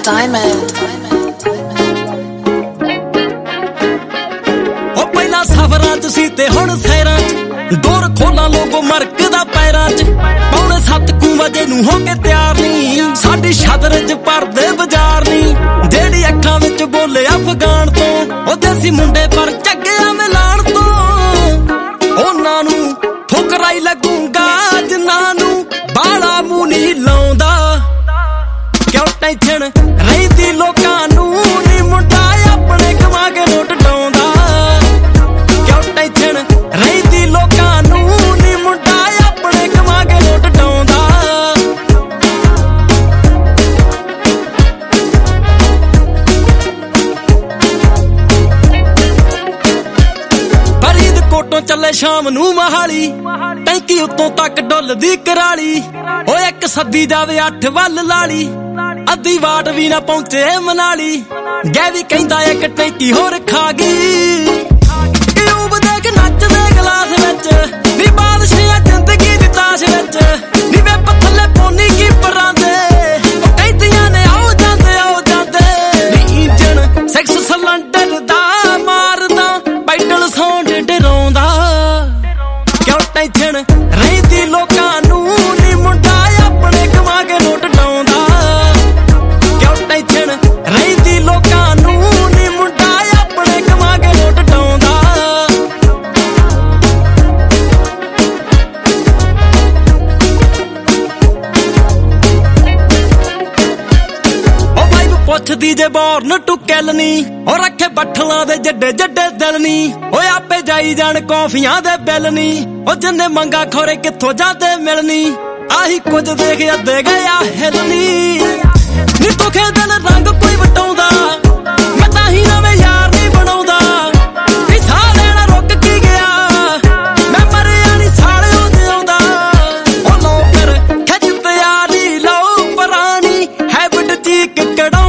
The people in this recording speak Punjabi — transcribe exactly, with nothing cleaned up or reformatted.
Diamond. ਉਹ ਪਹਿਲਾਂ ਸਫਰਾਂ ਚ ਸੀ ਤੇ ਹੁਣ ਸੈਰਾਂ ਚ ਡੋਰ ਖੋਲਾਂ ਲੋਗੋ ਮਰਕਦਾ ਪੈਰਾਂ ਚ ਪੌਣੇ ਸੱਤ ਕੁ ਵਜੇ ਨੂੰ ਹੋ ਕੇ ਤਿਆਰ ਨੀ ਸਾਡੀ ਛਤਰ ਚ ਪਰਦੇ ਬਾਜ਼ਾਰ ਨੀ ਜਿਹੜੀ ਅੱਖਾਂ ਵਿੱਚ ਬੋਲੇ ਅਫਗਾਨ ਤੋਂ ਉਹ ਦੇਸੀ ਮੁੰਡੇ ਪਰ ਚੱਗਿਆ ਮਿਲਾਣ ਤੋਂ ਉਹਨਾਂ ਨੂੰ ਠੁਕਰਾਈ ਲੱਗੂਗਾ ਜਿਨ੍ਹਾਂ ਨੂੰ ਬਾਲਾ ਮੂੰਹ ਨਹੀਂ ਲਾਉਂਦਾ ਕਿਉਂ ਟੈਨਸ਼ਨ ਰਹਿੰਦੀ ਲੋਕਾਂ ਨੂੰ ਨੀ ਮੁੰਡਾ ਆਪਣੇ ਕਮਾ ਕੇ ਨੋਟ ਡਾਉਂਦਾ ਕਿਉਂ ਟੈਨਸ਼ਨ ਰਹਿੰਦੀ ਲੋਕਾਂ ਨੂੰ ਨੀ ਮੁੰਡਾ ਆਪਣੇ ਕਮਾ ਕੇ ਨੋਟ ਡਾਉਂਦਾ ਫਰੀਦਕੋਟੋਂ ਚੱਲੇ ਸ਼ਾਮ ਨੂੰ ਮਹਾਲੀ ਟੈਂਕੀ ਉੱਤੋਂ ਤੱਕ ਡੁੱਲਦੀ ਕਰਾਲੀ ਓਏ ਇੱਕ ਸੱਦੀ ਜਾਵੇ ਅੱਠ ਵੱਲ ਲਾਲੀ ਅੱਧੀ ਵਾਟ ਵੀ ਨਾ ਪਹੁੰਚੇ ਮਨਾਲੀ ਗੈ ਵੀ ਕਹਿੰਦਾ ਇੱਕ ਟੈਂਕੀ ਹੋਰ ਖਾ ਗਈ ਟਿਊਬ ਦੇ ਕੇ ਨੱਚਦੇ ਗਲਾਸ ਵਿੱਚ ਨੀ ਬਾਦਸ਼ਾਹ ਜ਼ਿੰਦਗੀ ਦੀ ਤਾਸ਼ ਵਿੱਚ ਨੀ ਵੇ ਪੱਥਲੇ ਪੋਨੀ ਕੀ ਪਰਾਂ ਦੇ ਉਹ ਕਹਿੰਦੀਆਂ ਨੇ ਆਓ ਜਾਂਦੇ ਆਓ ਜਾਂਦੇ ਨੀ ਇੰਜਣ ਸੈਕਸ ਸਿਲੰਡਰ ਦਾ ਮਾਰਦਾ ਪੈਡਲ ਸਾਊਂਡ ਡਰਾਉਂਦਾ ਕਿਉਂ ਟੈਨਸ਼ਨ ਰਹਿੰਦੀ ਲੋਕਾਂ ਨੂੰ ਨੀ ਮੁੰਡਾ ਆਪਣੇ ਕਮਾ ਕੇ ਨੋਟ ਡਾਉਂਦਾ ਕਿਉਂ ਟੈਨਸ਼ਨ ਰਹਿੰਦੀ ਲੋਕਾਂ ਨੂੰ ਨੀ ਮੁੰਡਾ ਆਪਣੇ ਕਮਾ ਕੇ ਨੋਟ ਡਾਉਂਦਾ ਉਹ ਬਾਈ ਪੁੱਛਦੀ ਜੇ ਬੋਰਨ ਟੂ ਕਿਲ ਨੀ ਉਹ ਰੱਖੇ ਬੱਠਲਾਂ ਦੇ ਜੱਡੇ ਜੱਡੇ ਦਿਲ ਨੀ ਓਏ ਆਪੇ ਜਾਈ ਜਾਣ ਕੌਫੀਆਂ ਦੇ ਬਿੱਲ ਨੀ ਉਹ ਜਿੰਨੇ ਮੰਗਾ ਖੋਰੇ ਕਿੱਥੋਂ ਜਾਂਦੇ ਮਿਲਣੀ ਆਹੀ ਕੁਝ ਦੇਖ ਅੱਧੇ ਗਿਆ ਹਿਲਨੀ ਨੀ ਤੁਖੇ ਦਿਲ ਰੰਗ ਕੋਈ ਵਟਾਉਂਦਾ ਮੈਂ ਤਾਂ ਹੀ ਨਵੇਂ ਯਾਰ ਨਹੀਂ ਬਣਾਉਂਦਾ ਨੀ ਸਾਹ ਲੈਣਾ ਰੁਕ ਕੀ ਗਿਆ ਮੈਂ ਮਰਿਆ ਨੀ ਸਾਲਿਓ ਜਿਉਂਦਾ ਉਹ ਲੋ ਫਿਰ ਖਿੱਚ ਤਿਆਰੀ ਲਓ ਪਰਾਣੀ ਹੈਬਿਟ ਚੀਕ ਕੜਾਉ